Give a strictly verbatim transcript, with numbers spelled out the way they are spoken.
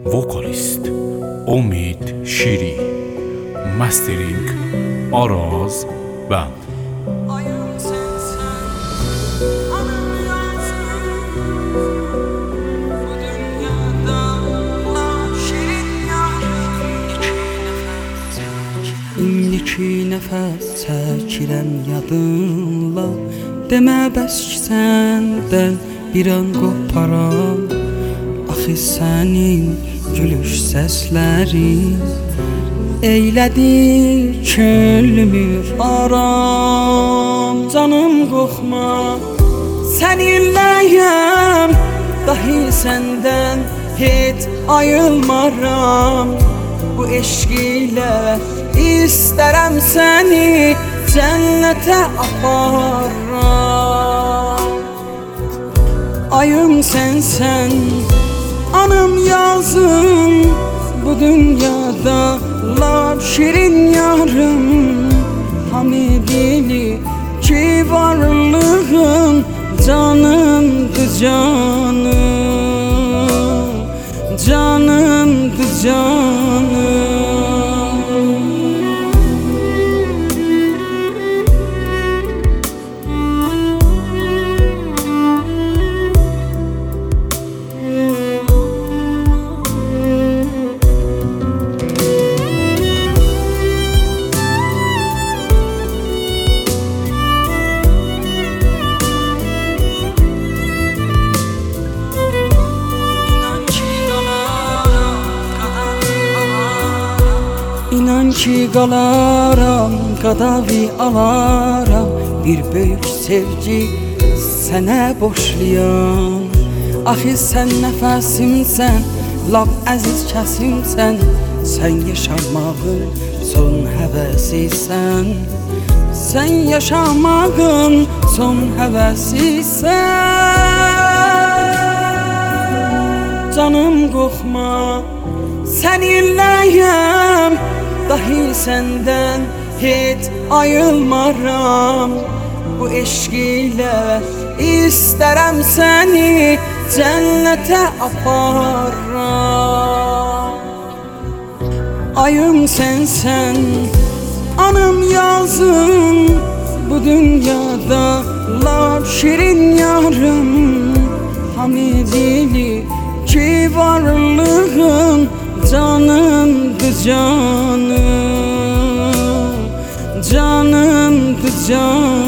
Vokalist Umid Şiri, Mastering Araz Band. İndiki nəfəs çəkirəm yadınla, demə bəs ki səndən bir an qoparam. Axı sənin gülüş səslərin eylədi könlümü aram. Canım qorxma, səninləyəm, dahi səndən heç ayılmaram. Bu eşq ilə İstərəm səni cənnətə aparam. Ayım sənsən, anım yazım, bu dünyada lap şirin yarım. Hamı bilir ki varlığın canımdır canım, canımdır canım. İnan ki qalaram, qadavi alaram, bir böyük sevgi sənə boşluyam. Axı sən nəfəsimsən, lap əziz kəsimsən, sən yaşamağın son həvəsisən, sən yaşamağın son həvəsisən. Canım qorxma, səninləyəm, dahi səndən heç ayılmaram. Bu eşq ilə istərəm səni cənnətə aparam. Ayım sənsən, anım yazım, bu dünyada lap şirin yarım. Hamı bilir ki varlığın canımdır canım, canımdır canım.